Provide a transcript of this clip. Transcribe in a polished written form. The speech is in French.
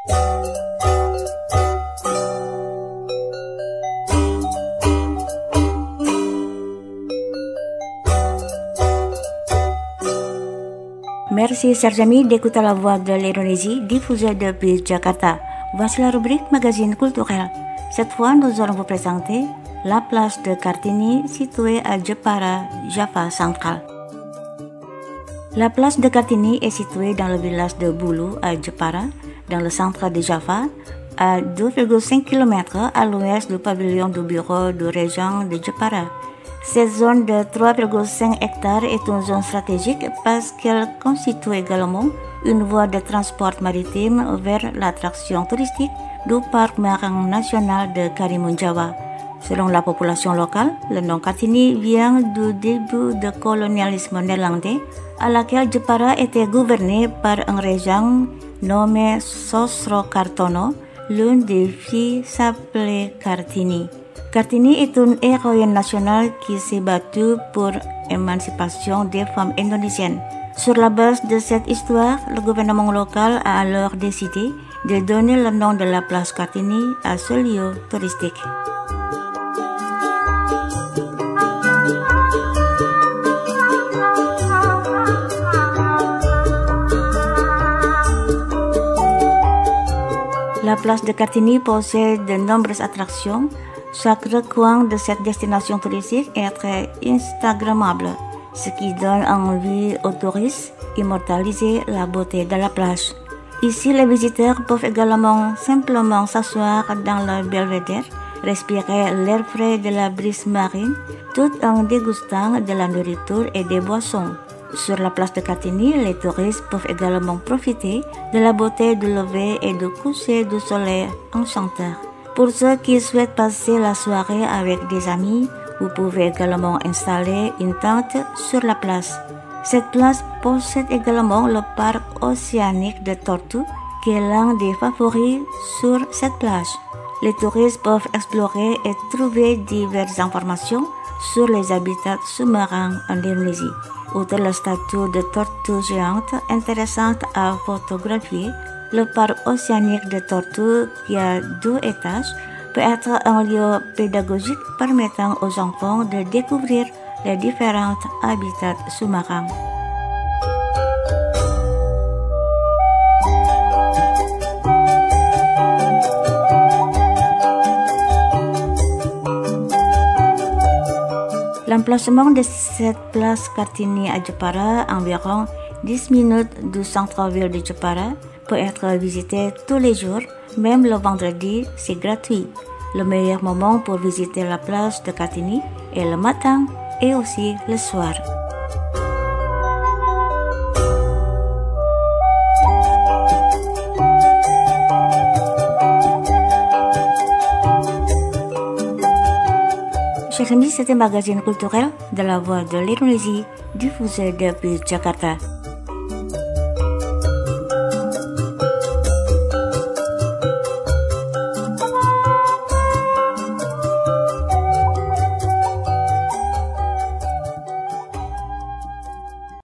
Merci chers amis d'écouter la voix de l'Indonésie diffusée depuis Jakarta. Voici la rubrique magazine culturel. Cette fois, nous allons vous présenter la place de Kartini située à Jepara, Java central. La place de Kartini est située dans le village de Bulu à Jepara, dans le centre de Java, à 2,5 km à l'ouest du pavillon du bureau de région de Jepara. Cette zone de 3,5 hectares est une zone stratégique parce qu'elle constitue également une voie de transport maritime vers l'attraction touristique du parc marin national de Karimun Jawa. Selon la population locale, le nom Kartini vient du début du colonialisme néerlandais à laquelle Jepara était gouvernée par un régent nommé Sosrokartono. L'une des filles s'appelait Kartini. Kartini est une héroïne nationale qui s'est battue pour l'émancipation des femmes indonésiennes. Sur la base de cette histoire, le gouvernement local a alors décidé de donner le nom de la place Kartini à ce lieu touristique. La place de Kartini possède de nombreuses attractions. Chaque recoin de cette destination touristique est très instagrammable, ce qui donne envie aux touristes d'immortaliser la beauté de la plage. Ici, les visiteurs peuvent également simplement s'asseoir dans le belvédère, respirer l'air frais de la brise marine, tout en dégustant de la nourriture et des boissons. Sur la place de Kartini, les touristes peuvent également profiter de la beauté du lever et du coucher du soleil enchanteur. Pour ceux qui souhaitent passer la soirée avec des amis, vous pouvez également installer une tente sur la place. Cette place possède également le parc océanique de Tortues, qui est l'un des favoris sur cette plage. Les touristes peuvent explorer et trouver diverses informations sur les habitats sous-marins en Indonésie. Outre la statue de tortue géante intéressante à photographier, le parc océanique de Tortues, qui a 2 étages, peut être un lieu pédagogique permettant aux enfants de découvrir les différents habitats sous-marins. L'emplacement de cette place Kartini à Jepara, environ 10 minutes du centre-ville de Jepara, peut être visité tous les jours, même le vendredi, c'est gratuit. Le meilleur moment pour visiter la plage de Kartini est le matin et aussi le soir. Chers amis, c'était le magazine culturel de la Voix de l'Indonésie, diffusé depuis Jakarta.